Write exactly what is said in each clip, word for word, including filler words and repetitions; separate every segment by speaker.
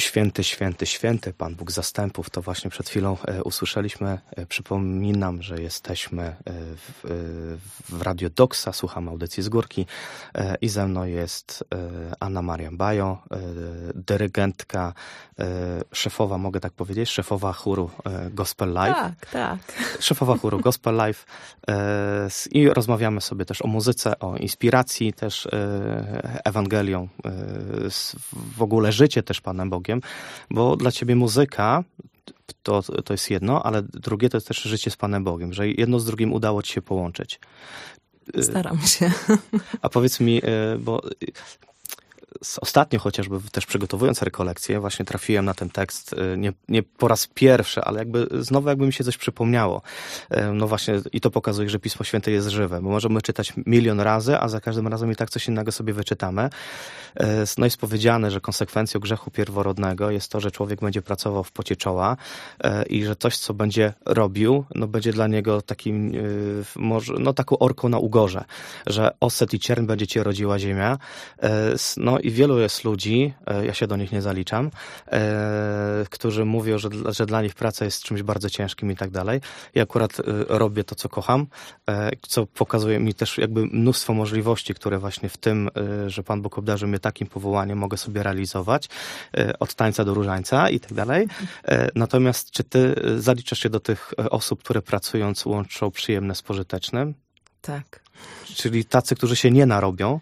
Speaker 1: Święty, święty, święty, Pan Bóg zastępów. To właśnie przed chwilą e, usłyszeliśmy. E, przypominam, że jesteśmy e, w, e, w Radio Doksa, słuchamy audycji z górki e, i ze mną jest e, Anna Maria Bajo, e, dyrygentka, e, szefowa, mogę tak powiedzieć, szefowa chóru e, Gospel Live.
Speaker 2: Tak, tak.
Speaker 1: Szefowa chóru Gospel Live e, i rozmawiamy sobie też o muzyce, o inspiracji też e, Ewangelią, e, w ogóle życie też Panem Bogiem, bo dla ciebie muzyka to, to jest jedno, ale drugie to jest też życie z Panem Bogiem, że jedno z drugim udało ci się połączyć.
Speaker 2: Staram się.
Speaker 1: A powiedz mi, bo ostatnio chociażby też przygotowując rekolekcję właśnie trafiłem na ten tekst nie, nie po raz pierwszy, ale jakby znowu jakby mi się coś przypomniało. No właśnie i to pokazuje, że Pismo Święte jest żywe, bo możemy czytać milion razy, a za każdym razem i tak coś innego sobie wyczytamy. No jest powiedziane, że konsekwencją grzechu pierworodnego jest to, że człowiek będzie pracował w pocie czoła i że coś, co będzie robił, no będzie dla niego takim, może, no taką orką na ugorze, że oset i ciern będzie cię rodziła ziemia. No i wielu jest ludzi, ja się do nich nie zaliczam, e, którzy mówią, że, że dla nich praca jest czymś bardzo ciężkim i tak dalej. Ja akurat e, robię to, co kocham, e, co pokazuje mi też jakby mnóstwo możliwości, które właśnie w tym, e, że Pan Bóg obdarzył mnie takim powołaniem, mogę sobie realizować, e, od tańca do różańca i tak dalej. E, natomiast czy ty zaliczasz się do tych osób, które pracując łączą przyjemne z pożytecznym?
Speaker 2: Tak.
Speaker 1: Czyli tacy, którzy się nie narobią?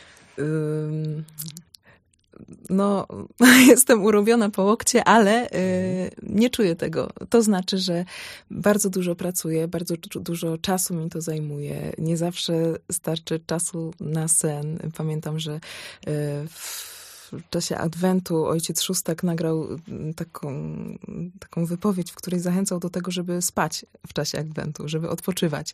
Speaker 2: No, jestem urobiona po łokcie, ale y, nie czuję tego. To znaczy, że bardzo dużo pracuję, bardzo dużo czasu mi to zajmuje. Nie zawsze starczy czasu na sen. Pamiętam, że y, w czasie Adwentu ojciec Szóstak nagrał taką, taką wypowiedź, w której zachęcał do tego, żeby spać w czasie Adwentu, żeby odpoczywać.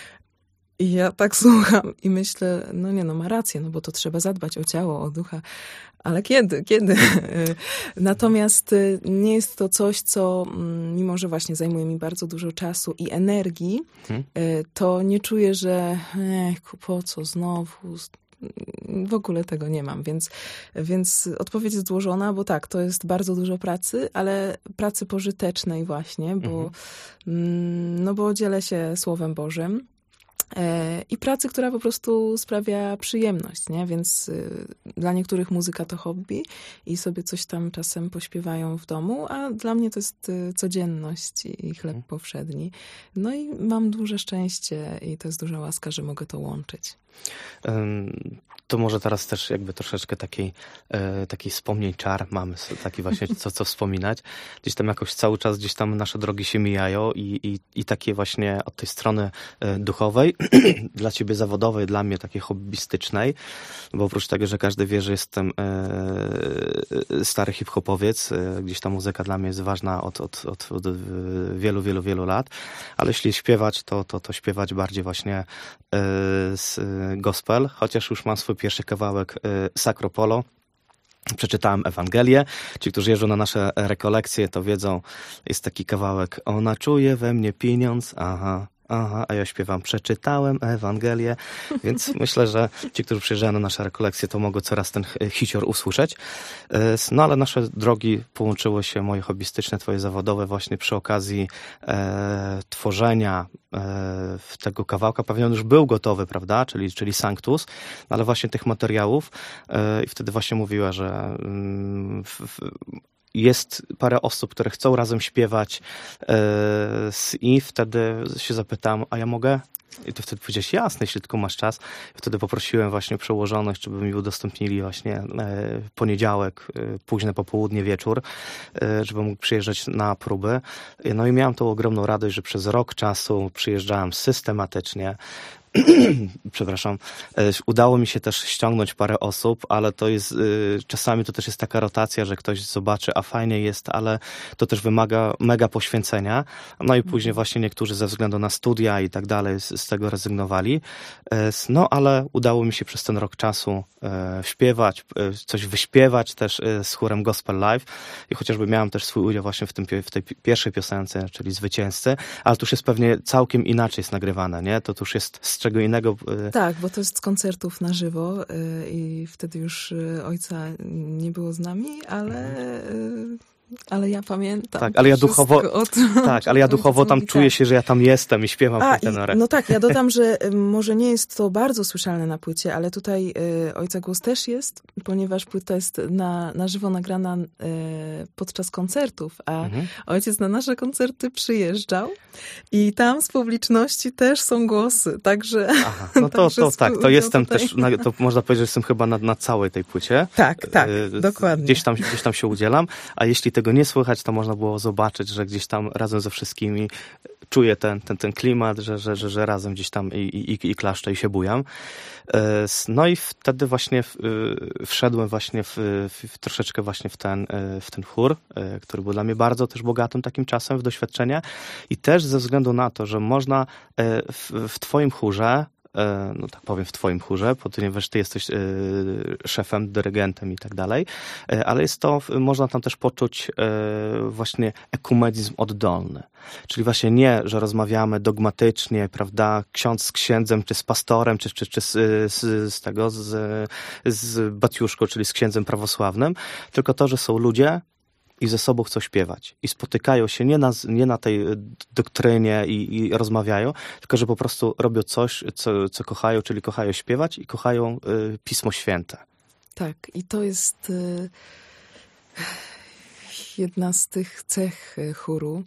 Speaker 2: I ja tak słucham i myślę, no nie, no ma rację, no bo to trzeba zadbać o ciało, o ducha. Ale kiedy? Kiedy? Natomiast nie jest to coś, co, mimo że właśnie zajmuje mi bardzo dużo czasu i energii, hmm. to nie czuję, że ech, po co znowu... W ogóle tego nie mam, więc, więc odpowiedź jest złożona, bo tak, to jest bardzo dużo pracy, ale pracy pożytecznej właśnie, bo, hmm. no bo dzielę się Słowem Bożym. I pracy, która po prostu sprawia przyjemność, nie? Więc y, dla niektórych muzyka to hobby i sobie coś tam czasem pośpiewają w domu, a dla mnie to jest y, codzienność i chleb powszedni. No i mam duże szczęście i to jest duża łaska, że mogę to łączyć.
Speaker 1: Um, to może teraz też jakby troszeczkę takiej, e, takiej wspomnień czar mamy, taki właśnie co, co wspominać. Gdzieś tam jakoś cały czas gdzieś tam nasze drogi się mijają i, i, i takie właśnie od tej strony e, duchowej, dla ciebie zawodowej, dla mnie takiej hobbystycznej, bo oprócz tego, że każdy wie, że jestem e, stary hip-hopowiec, e, gdzieś ta muzyka dla mnie jest ważna od, od, od, od wielu, wielu, wielu lat, ale jeśli śpiewać, to, to, to śpiewać bardziej właśnie e, z gospel, chociaż już mam swój pierwszy kawałek y, Sacro Polo. Przeczytałem Ewangelię. Ci, którzy jeżdżą na nasze rekolekcje, to wiedzą, jest taki kawałek. Ona czuje we mnie pieniądz, aha, aha, a ja śpiewam, przeczytałem Ewangelię, więc myślę, że ci, którzy przyjeżdżają na nasze rekolekcje, to mogą coraz ten hicior usłyszeć. No ale nasze drogi połączyły się, moje hobbystyczne, twoje zawodowe, właśnie przy okazji e, tworzenia e, tego kawałka. Pewnie on już był gotowy, prawda, czyli, czyli Sanctus, no, ale właśnie tych materiałów e, i wtedy właśnie mówiła, że mm, w, w, jest parę osób, które chcą razem śpiewać yy, i wtedy się zapytałem, a ja mogę? I ty wtedy powiedziałeś, jasne, jeśli tylko masz czas. I wtedy poprosiłem właśnie przełożonych, żeby mi udostępnili właśnie e, poniedziałek, e, późne popołudnie, wieczór, e, żeby mógł przyjeżdżać na próby. No i miałem tą ogromną radość, że przez rok czasu przyjeżdżałem systematycznie. Przepraszam, udało mi się też ściągnąć parę osób, ale to jest, czasami to też jest taka rotacja, że ktoś zobaczy, a fajnie jest, ale to też wymaga mega poświęcenia. No i później właśnie niektórzy ze względu na studia i tak dalej z, z tego rezygnowali. No ale udało mi się przez ten rok czasu śpiewać, coś wyśpiewać też z chórem Gospel Live i chociażby miałem też swój udział właśnie w, tym, w tej pierwszej piosence, czyli Zwycięzcy, ale to już jest pewnie całkiem inaczej jest nagrywane, nie? To, to już jest z czego innego.
Speaker 2: Tak, bo to jest z koncertów na żywo i wtedy już ojca nie było z nami, ale... Ale ja pamiętam.
Speaker 1: Tak, ale ja duchowo,
Speaker 2: od,
Speaker 1: tak, ale ja duchowo tam czuję się, że ja tam jestem i śpiewam
Speaker 2: A,
Speaker 1: w tenorze.
Speaker 2: No tak, ja dodam, że może nie jest to bardzo słyszalne na płycie, ale tutaj y, ojca głos też jest, ponieważ płyta jest na, na żywo nagrana y, podczas koncertów, a mhm. ojciec na nasze koncerty przyjeżdżał i tam z publiczności też są głosy, także...
Speaker 1: Aha, no to, także to tak, to jestem tutaj... też, na, to można powiedzieć, że jestem chyba na, na całej tej płycie.
Speaker 2: Tak, tak, y, dokładnie.
Speaker 1: Gdzieś tam, gdzieś tam się udzielam, a jeśli tego nie słychać, to można było zobaczyć, że gdzieś tam razem ze wszystkimi czuję ten, ten, ten klimat, że, że, że, że razem gdzieś tam i, i, i klaszczę i się bujam. No i wtedy właśnie wszedłem właśnie w, w, troszeczkę właśnie w ten, w ten chór, który był dla mnie bardzo też bogatym takim czasem w doświadczenia i też ze względu na to, że można w, w twoim chórze, no tak powiem, w twoim chórze, ponieważ ty jesteś szefem, dyrygentem i tak dalej, ale jest to, można tam też poczuć właśnie ekumenizm oddolny. Czyli właśnie nie, że rozmawiamy dogmatycznie, prawda, ksiądz z księdzem, czy z pastorem, czy, czy, czy z, z, z tego, z, z baciuszką, czyli z księdzem prawosławnym, tylko to, że są ludzie, i ze sobą chcą śpiewać. I spotykają się nie na, nie na tej doktrynie i, i rozmawiają, tylko że po prostu robią coś, co, co kochają, czyli kochają śpiewać i kochają y, Pismo Święte.
Speaker 2: Tak, i to jest y, jedna z tych cech chóru,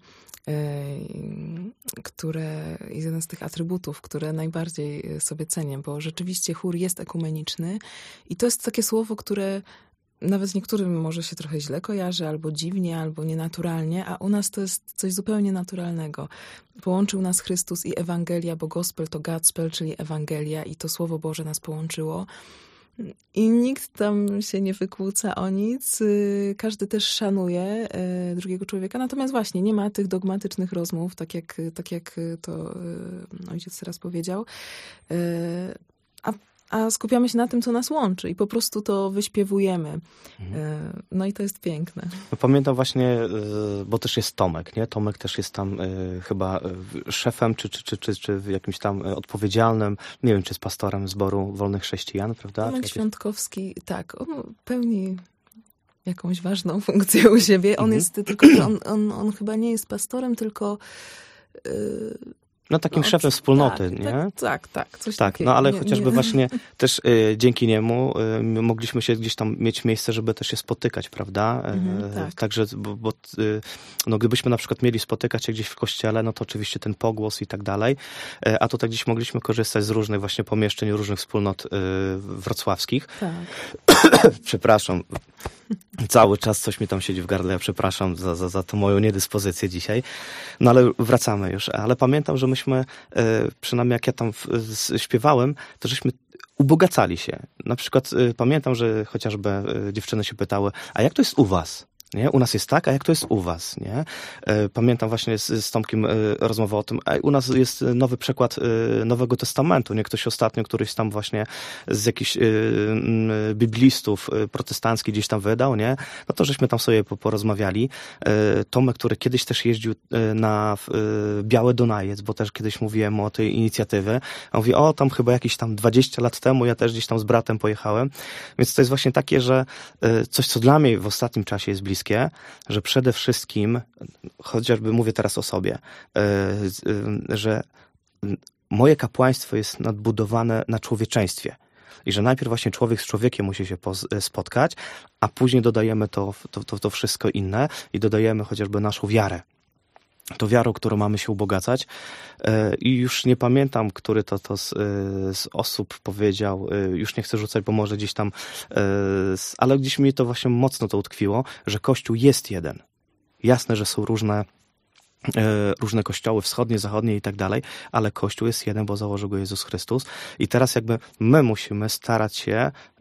Speaker 2: y, które, jeden z tych atrybutów, które najbardziej sobie cenię, bo rzeczywiście chór jest ekumeniczny i to jest takie słowo, które nawet niektórym może się trochę źle kojarzy, albo dziwnie, albo nienaturalnie, a u nas to jest coś zupełnie naturalnego. Połączył nas Chrystus i Ewangelia, bo gospel to Godspell, czyli Ewangelia i to Słowo Boże nas połączyło. I nikt tam się nie wykłóca o nic, każdy też szanuje drugiego człowieka, natomiast właśnie nie ma tych dogmatycznych rozmów, tak jak, tak jak to ojciec teraz powiedział, a A skupiamy się na tym, co nas łączy i po prostu to wyśpiewujemy. Mhm. No i to jest piękne.
Speaker 1: No pamiętam właśnie, bo też jest Tomek, nie? Tomek też jest tam chyba szefem, czy, czy, czy, czy, czy jakimś tam odpowiedzialnym, nie wiem, czy z pastorem zboru Wolnych Chrześcijan, prawda?
Speaker 2: Tomek Świątkowski, tak, on pełni jakąś ważną funkcję u siebie. On mhm. jest, tylko że on, on, on chyba nie jest pastorem, tylko... Yy...
Speaker 1: No takim no, szefem wspólnoty,
Speaker 2: tak,
Speaker 1: nie?
Speaker 2: Tak, tak, tak. Coś
Speaker 1: tak,
Speaker 2: takiego.
Speaker 1: No ale
Speaker 2: nie,
Speaker 1: chociażby
Speaker 2: nie.
Speaker 1: właśnie też y, dzięki niemu y, mogliśmy się gdzieś tam mieć miejsce, żeby też się spotykać, prawda?
Speaker 2: Mhm,
Speaker 1: y,
Speaker 2: tak.
Speaker 1: Także, bo, bo y, no, gdybyśmy na przykład mieli spotykać się gdzieś w kościele, no to oczywiście ten pogłos i tak dalej, y, a tutaj gdzieś mogliśmy korzystać z różnych właśnie pomieszczeń, różnych wspólnot y, wrocławskich.
Speaker 2: Tak.
Speaker 1: Przepraszam. Cały czas coś mi tam siedzi w gardle, ja przepraszam za, za, za tą moją niedyspozycję dzisiaj. No ale wracamy już. Ale pamiętam, że myśmy, przynajmniej jak ja tam śpiewałem, to żeśmy ubogacali się. Na przykład pamiętam, że chociażby dziewczyny się pytały, a jak to jest u was? Nie? U nas jest tak, a jak to jest u was? Nie? Pamiętam właśnie z, z Tomkiem rozmowę o tym, a u nas jest nowy przekład Nowego Testamentu. Nie? Ktoś ostatnio, któryś tam właśnie z jakichś biblistów protestanckich gdzieś tam wydał, nie? No to żeśmy tam sobie porozmawiali. Tomek, który kiedyś też jeździł na Białe Dunajec, bo też kiedyś mówiłem o tej inicjatywie. On mówi, o tam chyba jakieś tam dwadzieścia lat temu ja też gdzieś tam z bratem pojechałem. Więc to jest właśnie takie, że coś, co dla mnie w ostatnim czasie jest bliskie, że przede wszystkim, chociażby mówię teraz o sobie, że moje kapłaństwo jest nadbudowane na człowieczeństwie. I że najpierw właśnie człowiek z człowiekiem musi się spotkać, a później dodajemy to, to, to, to wszystko inne i dodajemy chociażby naszą wiarę. To wiarą, którą mamy się ubogacać. I już nie pamiętam, który to, to z, z osób powiedział, już nie chcę rzucać, bo może gdzieś tam, ale gdzieś mi to właśnie mocno to utkwiło, że Kościół jest jeden. Jasne, że są różne różne kościoły, wschodnie, zachodnie i tak dalej, ale Kościół jest jeden, bo założył go Jezus Chrystus i teraz jakby my musimy starać się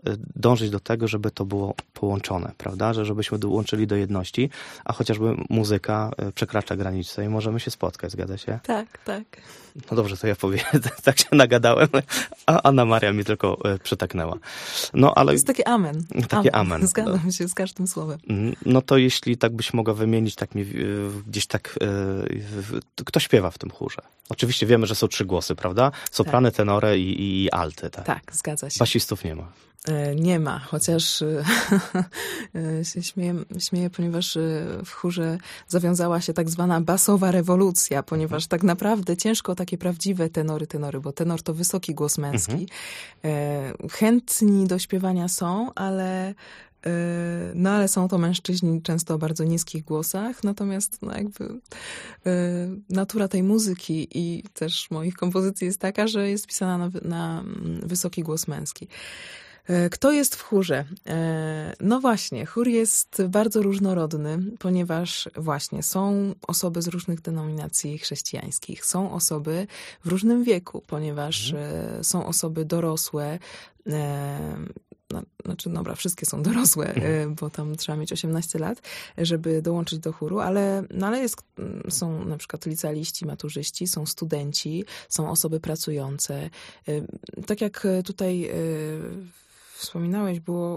Speaker 1: dążyć do tego, żeby to było połączone, prawda? Że żebyśmy dołączyli do jedności, a chociażby muzyka przekracza granice i możemy się spotkać, zgadza się?
Speaker 2: Tak, tak.
Speaker 1: No dobrze, to ja powiem, tak się nagadałem, a Anna Maria mi tylko przytaknęła. No, ale...
Speaker 2: To jest takie amen.
Speaker 1: Takie amen. amen.
Speaker 2: Zgadzam się z każdym słowem.
Speaker 1: No to jeśli tak byś mogła wymienić, tak mi gdzieś tak, kto śpiewa w tym chórze? Oczywiście wiemy, że są trzy głosy, prawda? Soprany, tak. tenory i, i alty. Tak?
Speaker 2: Tak, zgadza się.
Speaker 1: Basistów nie ma.
Speaker 2: Nie ma, chociaż się śmieję, śmieję, ponieważ w chórze zawiązała się tak zwana basowa rewolucja, ponieważ tak naprawdę ciężko o takie prawdziwe tenory, tenory, bo tenor to wysoki głos męski. Mhm. Chętni do śpiewania są, ale no ale są to mężczyźni często o bardzo niskich głosach, natomiast no jakby natura tej muzyki i też moich kompozycji jest taka, że jest pisana na, na wysoki głos męski. Kto jest w chórze? No właśnie, chór jest bardzo różnorodny, ponieważ właśnie są osoby z różnych denominacji chrześcijańskich, są osoby w różnym wieku, ponieważ mhm. są osoby dorosłe, no, znaczy dobra, wszystkie są dorosłe, mhm. bo tam trzeba mieć osiemnaście lat, żeby dołączyć do chóru, ale, no ale jest, są na przykład licealiści, maturzyści, są studenci, są osoby pracujące. Tak jak tutaj wspominałeś, było,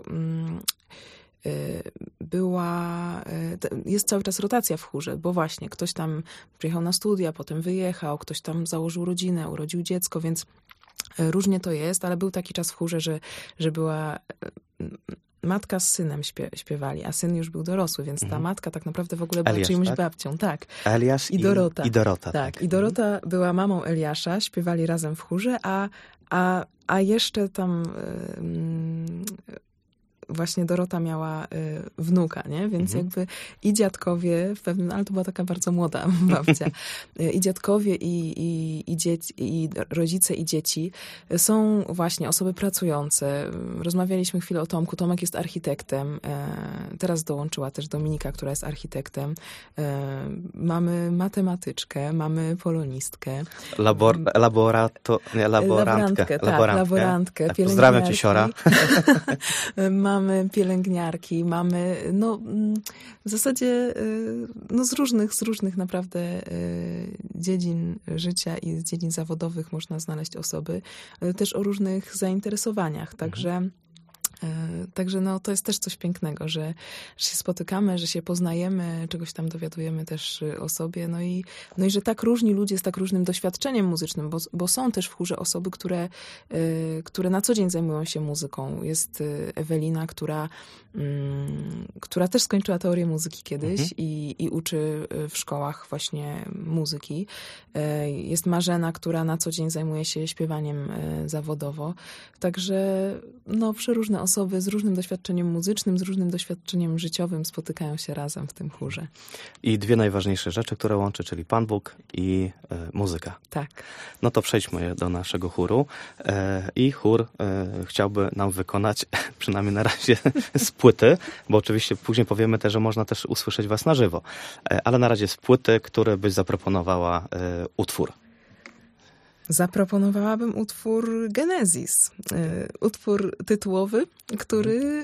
Speaker 2: była, jest cały czas rotacja w chórze, bo właśnie ktoś tam przyjechał na studia, potem wyjechał, ktoś tam założył rodzinę, urodził dziecko, więc różnie to jest, ale był taki czas w chórze, że, że była matka z synem śpiewali, a syn już był dorosły, więc ta mhm. matka tak naprawdę w ogóle była Eliasz, czyjąś tak? babcią. Tak.
Speaker 1: Eliasz
Speaker 2: i Dorota.
Speaker 1: I, i Dorota.
Speaker 2: Tak.
Speaker 1: tak.
Speaker 2: I Dorota mhm. była mamą Eliasza, śpiewali razem w chórze, a, a, a jeszcze tam yy, właśnie Dorota miała y, wnuka, nie? Więc mhm. jakby i dziadkowie, w pewnym, ale to była taka bardzo młoda babcia, i dziadkowie, i, i, i, dzieci, i rodzice, i dzieci są właśnie osoby pracujące. Rozmawialiśmy chwilę o Tomku. Tomek jest architektem. E, teraz dołączyła też Dominika, która jest architektem. E, mamy matematyczkę, mamy polonistkę.
Speaker 1: Labor, laborato, nie, laborantkę.
Speaker 2: Laborantkę, tak, laborantkę. laborantkę
Speaker 1: tak, pozdrawiam cię, siora.
Speaker 2: Mamy pielęgniarki, mamy no w zasadzie no z różnych, z różnych naprawdę dziedzin życia i z dziedzin zawodowych można znaleźć osoby też o różnych zainteresowaniach, także mhm. Także no, to jest też coś pięknego, że, że się spotykamy, że się poznajemy, czegoś tam dowiadujemy też o sobie, no i, no i że tak różni ludzie z tak różnym doświadczeniem muzycznym, bo, bo są też w chórze osoby, które, y, które na co dzień zajmują się muzyką. Jest Ewelina, która, y, która też skończyła teorię muzyki kiedyś mhm. i, i uczy w szkołach właśnie muzyki. Y, jest Marzena, która na co dzień zajmuje się śpiewaniem y, zawodowo. Także no, przeróżne osoby z różnym doświadczeniem muzycznym, z różnym doświadczeniem życiowym spotykają się razem w tym chórze.
Speaker 1: I dwie najważniejsze rzeczy, które łączy, czyli Pan Bóg i e, muzyka.
Speaker 2: Tak.
Speaker 1: No to przejdźmy do naszego chóru. E, I chór e, chciałby nam wykonać, przynajmniej na razie, z płyty, bo oczywiście później powiemy też, że można też usłyszeć was na żywo. E, ale na razie z płyty, które byś zaproponowała e, utwór.
Speaker 2: Zaproponowałabym utwór Genesis. Utwór tytułowy, który...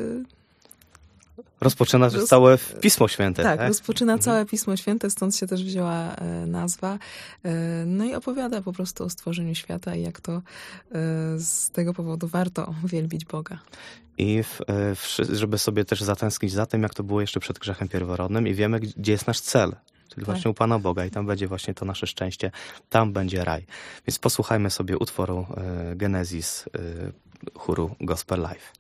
Speaker 1: Rozpoczyna Roz... całe Pismo Święte.
Speaker 2: Tak,
Speaker 1: tak?
Speaker 2: rozpoczyna całe Pismo Święte, stąd się też wzięła nazwa. No i opowiada po prostu o stworzeniu świata i jak to z tego powodu warto wielbić Boga.
Speaker 1: I w, w, żeby sobie też zatęsknić za tym, jak to było jeszcze przed grzechem pierworodnym i wiemy, gdzie jest nasz cel. Czyli tak. właśnie u Pana Boga i tam będzie właśnie to nasze szczęście, tam będzie raj. Więc posłuchajmy sobie utworu e, Genesis e, chóru Gospel Live.